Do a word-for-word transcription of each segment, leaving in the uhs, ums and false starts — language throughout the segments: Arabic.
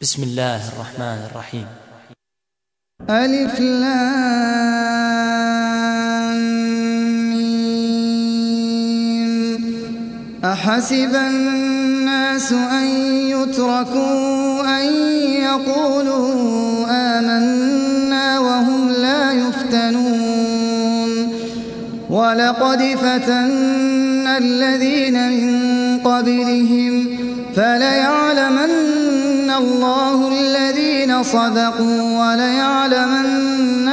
بسم الله الرحمن الرحيم. ألف لام ميم. أحسب الناس أن يتركوا أن يقولوا آمنا وهم لا يفتنون. ولقد فتنا الذين من قبلهم فليعلمن الله الذين صدقوا وليعلمن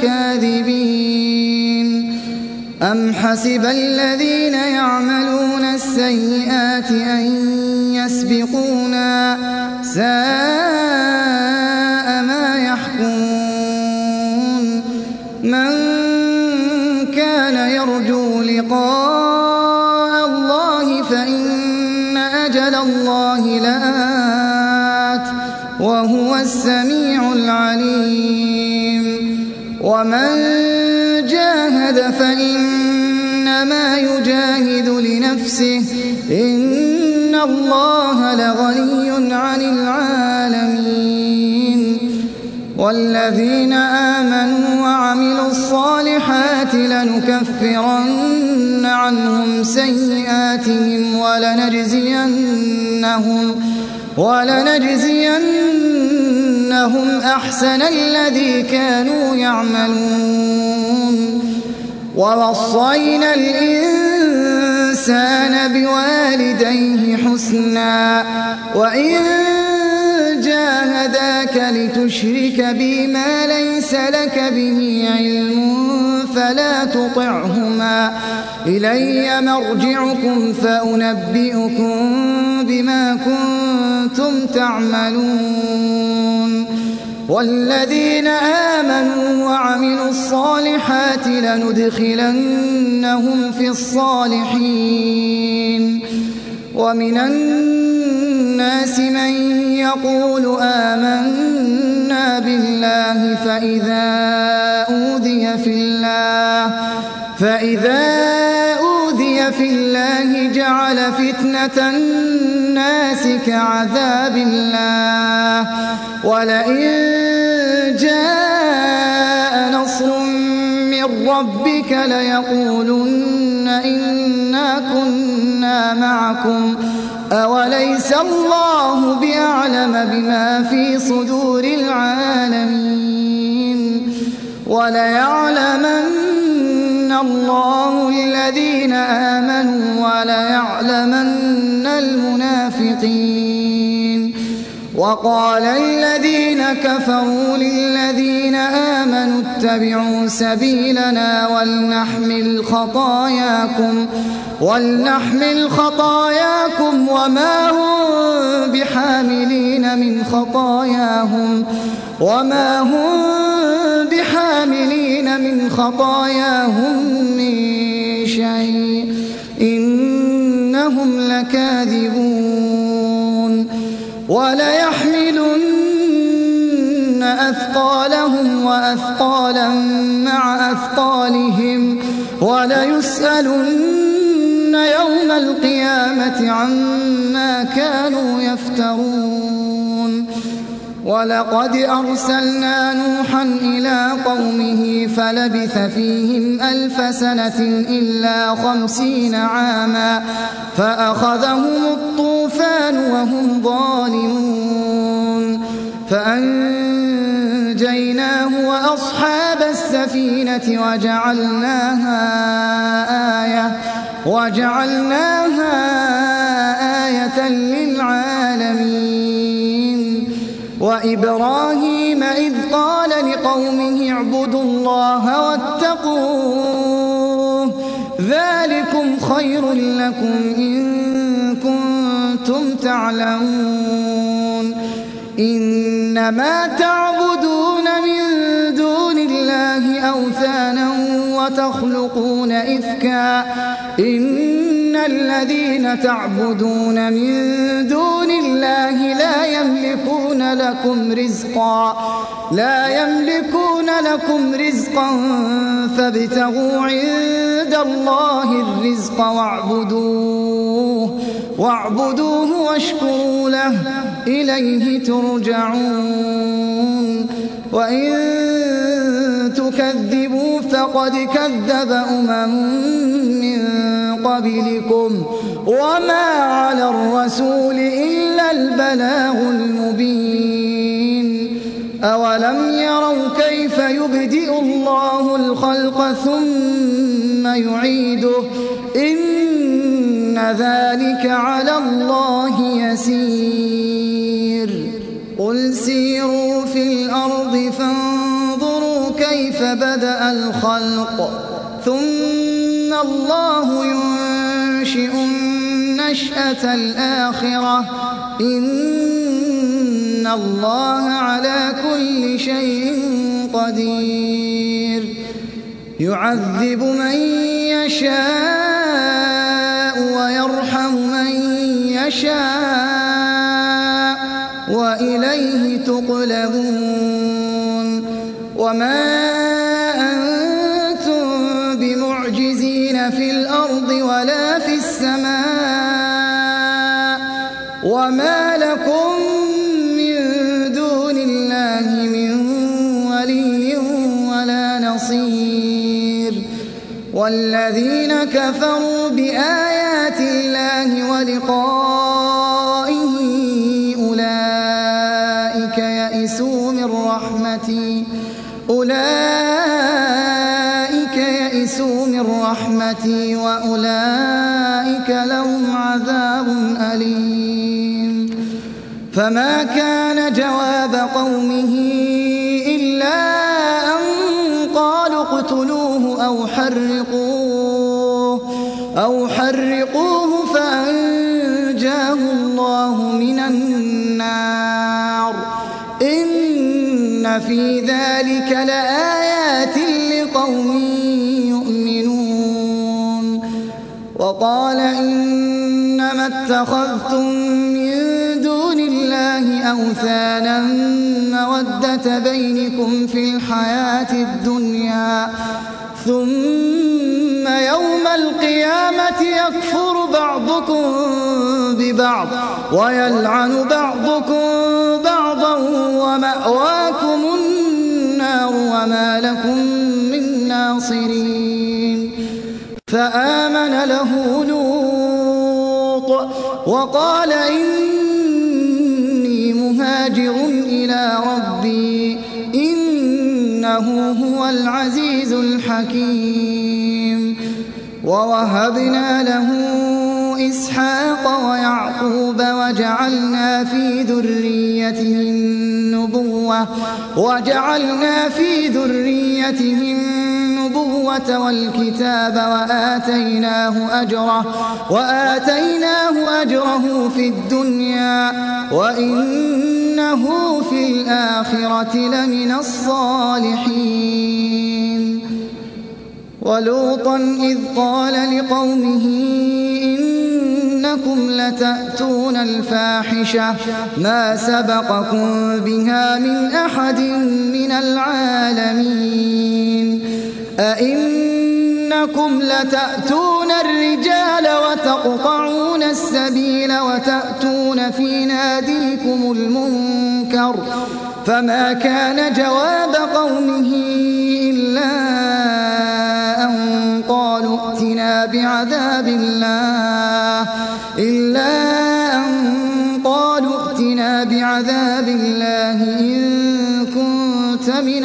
الكاذبين. أم حسب الذين يعملون السيئات أن يسبقونا ساء ما يحكمون. من كان يرجو لقاء الله فإن أجل الله لآت وهو السميع العليم. ومن جاهد فإنما يجاهد لنفسه إن الله لغني عن العالمين. والذين آمنوا وعملوا الصالحات لنكفرن عنهم سيئاتهم ولنجزينهم ولنجزينهم أحسن الذي كانوا يعملون. ووصينا الإنسان بوالديه حسنا وإن جاهداك لتشرك بي ما ليس لك به علم فلا تطعهما إلي مرجعكم فأنبئكم بما كنتم تعملون. والذين آمنوا وعملوا الصالحات لندخلنهم في الصالحين. ومن الناس من يقول آمنا بالله فإذا أوذي في الله فإذا أوذي في الله جعل فتنة الناس كعذاب الله ولئن جاء نصر من ربك ليقولن إنا كنا معكم أوليس الله بأعلم بما في صدور العالمين. وليعلمن الله الذين آمنوا وليعلمن المنافقين. وقال الذين كفروا للذين آمنوا اتبعوا سبيلنا ولنحمل خطاياكم ولنحمل خطاياكم وما هم بحاملين من خطاياهم وما هم بحاملين من خطاياهم من شيء إنهم لكاذبون. وليحملن أثقالهم وأثقالا مع أثقالهم وليسألن يوم القيامة عما كانوا يفترون. ولقد أرسلنا نوحا إلى قومه فلبث فيهم ألف سنة إلا خمسين عاما فأخذهم الطوفان وهم ظالمون فأنجيناه وأصحاب السفينة وجعلناها آية وجعلناها آية للعالمين. وإبراهيم إذ قال لقومه اعبدوا الله واتقوه ذلكم خير لكم إن كنتم تعلمون. إنما تعبدون من دون الله أوثانا وتخلقون إفكا إن الذين تعبدون من دون الله لا يملكون لكم رزقا لا يملكون لكم رزقا فابتغوا عند الله الرزق واعبدوه واعبدوه واشكروا له إليه ترجعون وإن تكذبوا فقد كذب أمم من قبلكم وما على الرسول إلا البلاغ المبين أولم يروا كيف يبدئ الله الخلق ثم يعيده إن ذلك على الله يسير قل سيروا في الأرض فانظروا كيف بدأ الخلق ثم الله ينشئ النشأة الآخرة إن الله على كل شيء قدير يعذب من يشاء ويرحم من يشاء وإليه تقلبون وما أنتم بمعجزين في الأرض ولا في السماء وما لكم من دون الله من ولي ولا نصير والذين كفروا بآيات الله ولقائه أولئك يئسوا من رحمتي أولئك يئسوا من رحمتي وأولئك لهم عذاب أليم فما كان جواب قومه إلا أن قالوا اقتلوه أو حرقوه أو حرقوه فأنجاه الله من النار إن في ذلك لآيات لقوم يؤمنون وقال إنما اتخذتم من دون الله أوثانا مودة بينكم في الحياة الدنيا ثم يوم القيامة يكفر بعضكم ببعض ويلعن بعضكم بعضا ومأواكم النار وما لكم من ناصرين فآمن له لوط وقال إني مهاجر إلى ربي إنه هو العزيز الحكيم ووهبنا له إسحاق ويعقوب وجعلنا في ذريته النبوة وجعلنا في ذريته النبوة والكتاب وآتيناه أجره وآتيناه أجره في الدنيا وإنه في الآخرة لمن الصالحين ولوطا إذ قال لقومه إنكم لتأتون الفاحشة ما سبقكم بها من أحد من العالمين أئنكم لتأتون الرجال وتقطعون السبيل وتأتون في ناديكم المنكر فما كان جواب قومه إلا أن قالوا ائتنا بعذاب الله إلا أن قالوا ائتنا بعذاب الله إن كنت من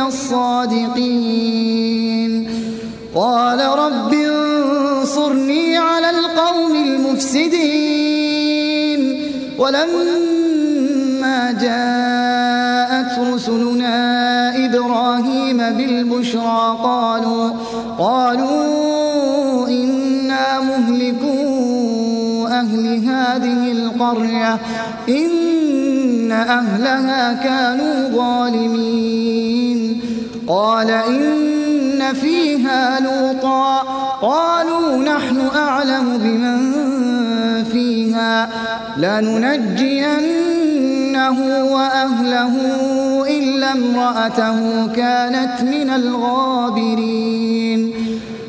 الصادقين قال رب انصرني على القوم المفسدين ولما جاءت رسلنا إبراهيم بالبشرى قالوا قالوا إنا مهلكو أهل هذه القرية إن أهلها كانوا ظالمين قال إن فيها لوطا قالوا نحن أعلم بمن فيها لننجينه وأهله إلا امرأته كانت من الغابرين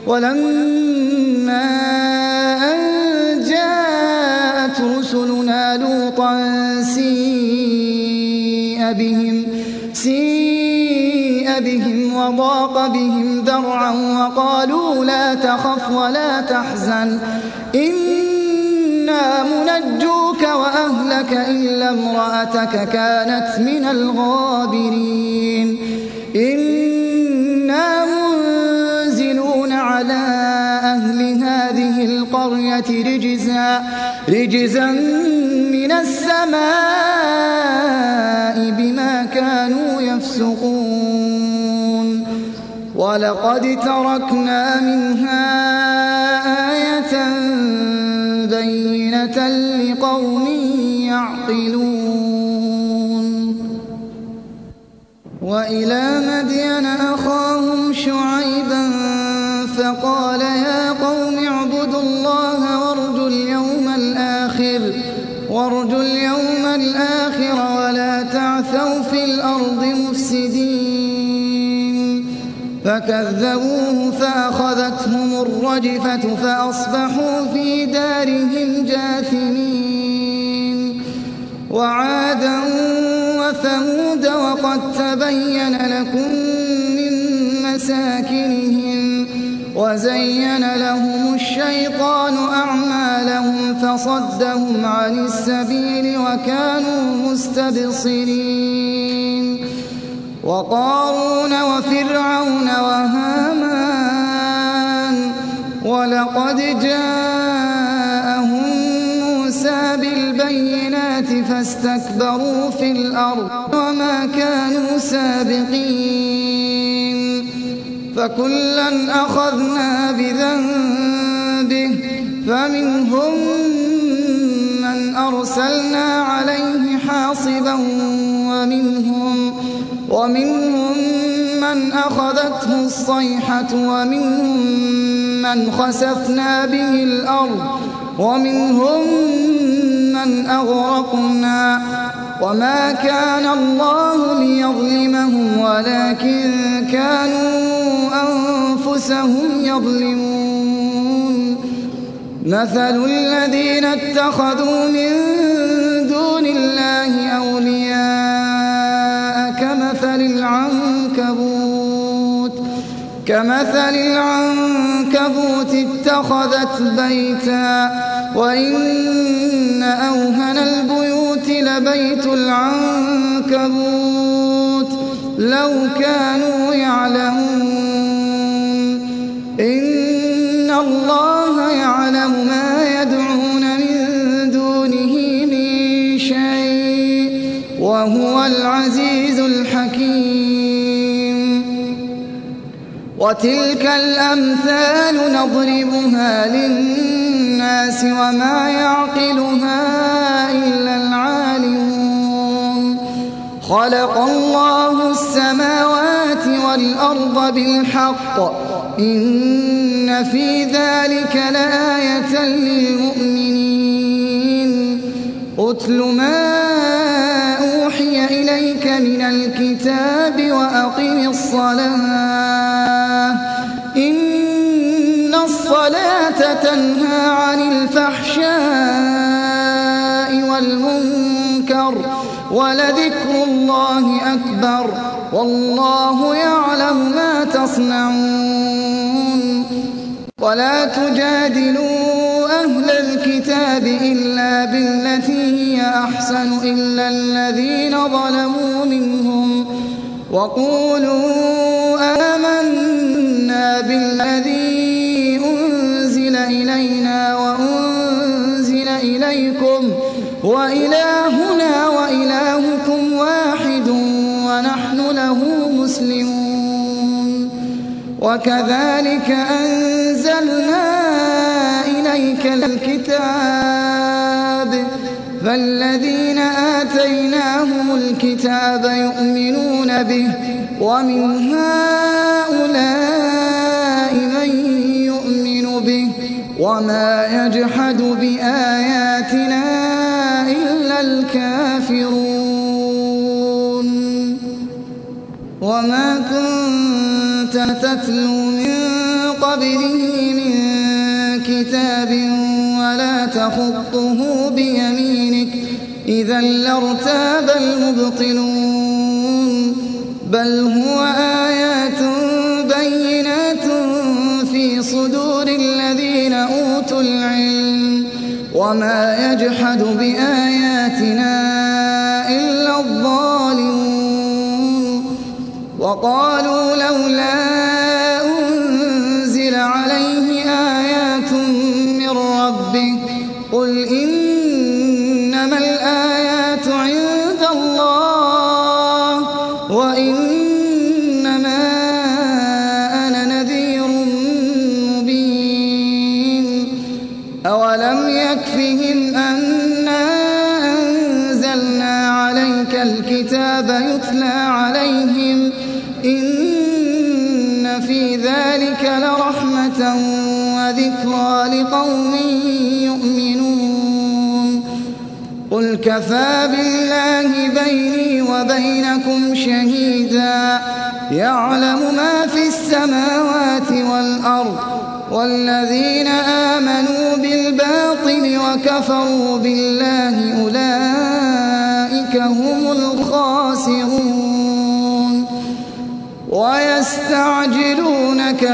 ولما أن جاءت رسلنا لوطا سيئا بهم سيء بهم وضاق بهم ذرعا وقالوا لا تخف ولا تحزن إنا منجوك وأهلك إلا امرأتك كانت من الغابرين إنا منزلون على أهل هذه القرية رجزا, رجزا من السماء بما كانوا يفسقون ولقد تركنا منها آية بينة لقوم يعقلون وإلى مدين أخاهم شعيبا فقال يا قوم اعبدوا الله وارجوا اليوم الآخر وارجوا اليوم الآخر ولا تعثوا في الأرض مفسدين فكذبوه فأخذتهم الرجفة فأصبحوا في دارهم جاثمين وعادا وثمود وقد تبين لكم من مساكنهم وزين لهم الشيطان أعمالهم فصدهم عن السبيل وكانوا مستبصرين وقارون وفرعون وهامان ولقد جاءهم موسى بالبينات فاستكبروا في الأرض وما كانوا سابقين فكلا أخذنا بذنبه فمنهم من أرسلنا عليه حاصبا ومنهم, ومنهم من أخذته الصيحة ومنهم من خسفنا به الأرض ومنهم من أغرقنا وما كان الله ليظلمهم ولكن كانوا أنفسهم يظلمون مثل الذين اتخذوا من دون الله أولياء كمثل العنكبوت كمثل العنكبوت اتخذت بيتا وإن أوهن البيوت لبيت العنكبوت لو كانوا يعلمون إن الله يعلم ما يدعون من دونه من شيء وهو العزيز الحكيم وتلك الأمثال نضربها للناس وما يعقلها إلا العالمون خلق الله السماوات والأرض بالحق إن في ذلك لآية للمؤمنين أتل ما أوحي إليك من الكتاب وأقم الصلاة إن الصلاة تنهى عن الفحشاء والمنكر ولذكر الله أكبر والله يعلم ما تصنعون ولا تجادلوا أهل الكتاب إلا بالتي هي أحسن إلا الذين ظلموا منهم وقولوا آمنا بالذي أنزل إلينا وأنزل إليكم وإلهنا وإلهكم واحد ونحن له مسلمون وكذلك أنزلنا إليك الكتاب فالذين آتيناهم الكتاب يؤمنون به ومن هؤلاء من يؤمن به وما يجحد بآياتنا إلا الكافرون وما كنت تتلو من قبله من كتاب ولا تخطه بيمينك إذا لارتاب المبطلون بل هو آيات بينات في صدور الذين أوتوا العلم وما يجحد بآياتنا إلا الظالمون وقالوا لولا أنزل عليه آيات من ربه قل إنما الآيات عند الله وإنما أنا نذير مبين أولم يكفهم أنا أنزلنا عليك الكتاب يتلى عليهم إن في ذلك لرحمة وذكرى لقوم يؤمنون قل كفى بالله بيني وبينكم شهيدا يعلم ما في السماوات والأرض والذين آمنوا بالباطل وكفروا بالله أولئك هم الخاسرون ويستعجلونك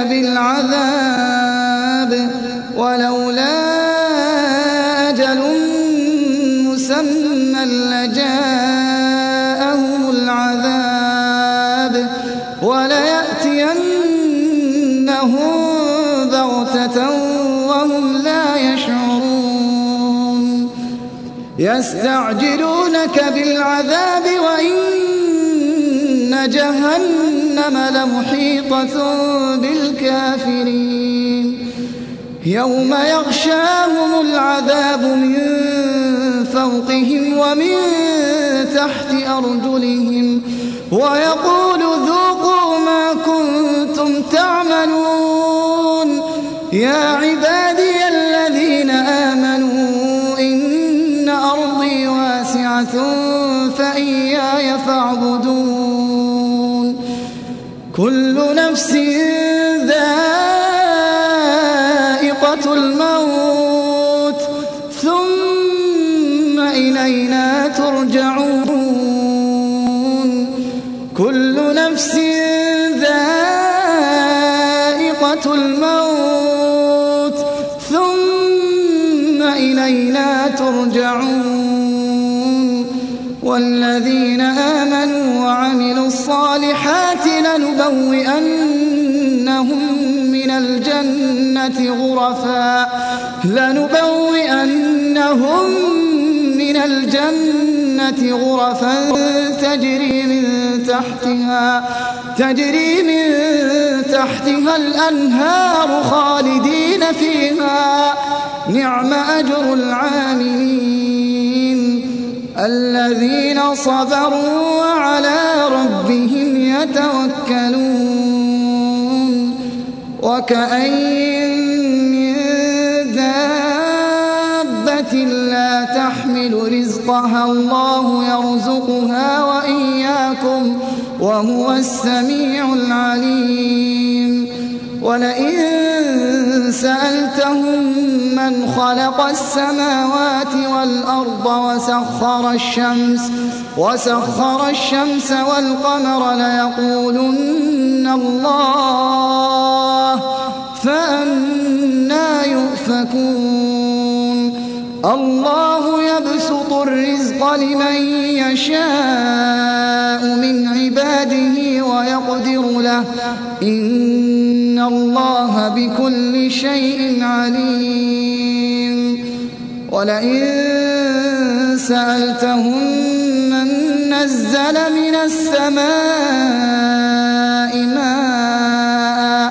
بالعذاب ولولا أجل مسمى لجاءهم العذاب وليأتينهم بغتة وهم لا يشعرون يستعجلونك بالعذاب وإن جهنم لمحيطة بالكافرين يوم يغشاهم العذاب من فوقهم ومن تحت أرجلهم ويقول ذوقوا ما كنتم تعملون يا عبادي الذين آمنوا إن أرضي واسعة فإياي فاعبدون كل نفس ذائقة الموت ثم إلينا ترجعون كل نفس ذائقة الموت ثم إلينا ترجعون والذين آمنوا وعملوا الصالحات لنبوئنهم من الجنة غرفا لنبوئنهم من الجنة غرفا تجري من تحتها تجري من تحتها الأنهار خالدين فيها نعم أجر العاملين الذين صبروا وعلى ربهم يتوكلون وكأين من دابة لا تحمل رزقها الله يرزقها وإياكم وهو السميع العليم ولئن سألتهم من خلق السماوات والأرض وسخر الشمس وسخر الشمس والقمر ليقولن الله فأنى يؤفكون الله يبسط الرزق لمن يشاء من عباده ويقدر له إن الله بكل شيء عليم ولئن سألتهم من نزل من السماء ماء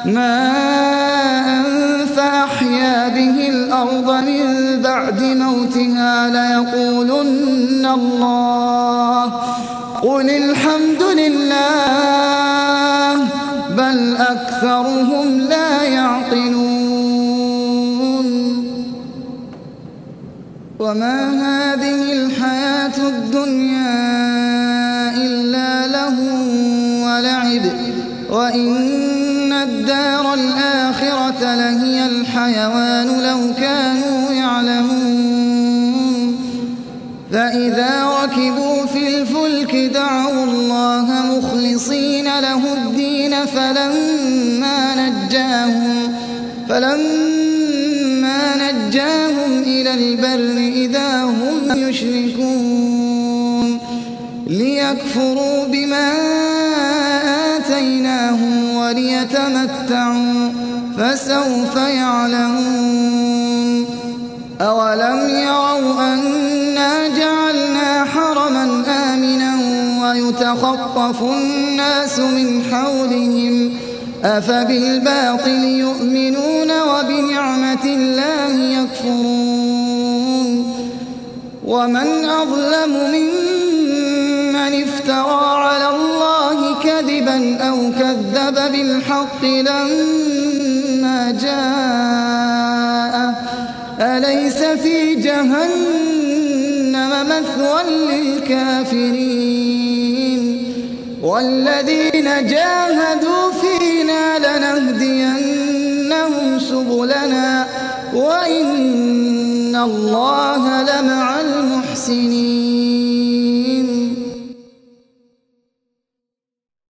ماء فأحيا به الأرض من بعد موتها ليقولن الله قل الحمد لله بل أكثرهم لا يعقلون وما هذه الحياة الدنيا إلا لهو ولعب وإن الدار الآخرة لهي الحيوان لو كانوا يعلمون فإذا ركبوا في الفلك دعوا الله مخلصين له الدين فلما نجاهم فلما نجاهم إلى البر إذا هم يشركون ليكفروا بما آتيناهم وليتمتعوا فسوف يعلمون أولم يروا أنا جعلنا حرما آمنا ويتخطف الناس من حولهم أفبالباطل يؤمنون وبنعمة الله يكفرون ومن أظلم ممن افترى على الله كذبا أو كذب بالحق لما جاءه أليس في جهنم مثوى للكافرين والذين جاهدوا فينا لنهدينهم سبلنا وإن الله لمع المحسنين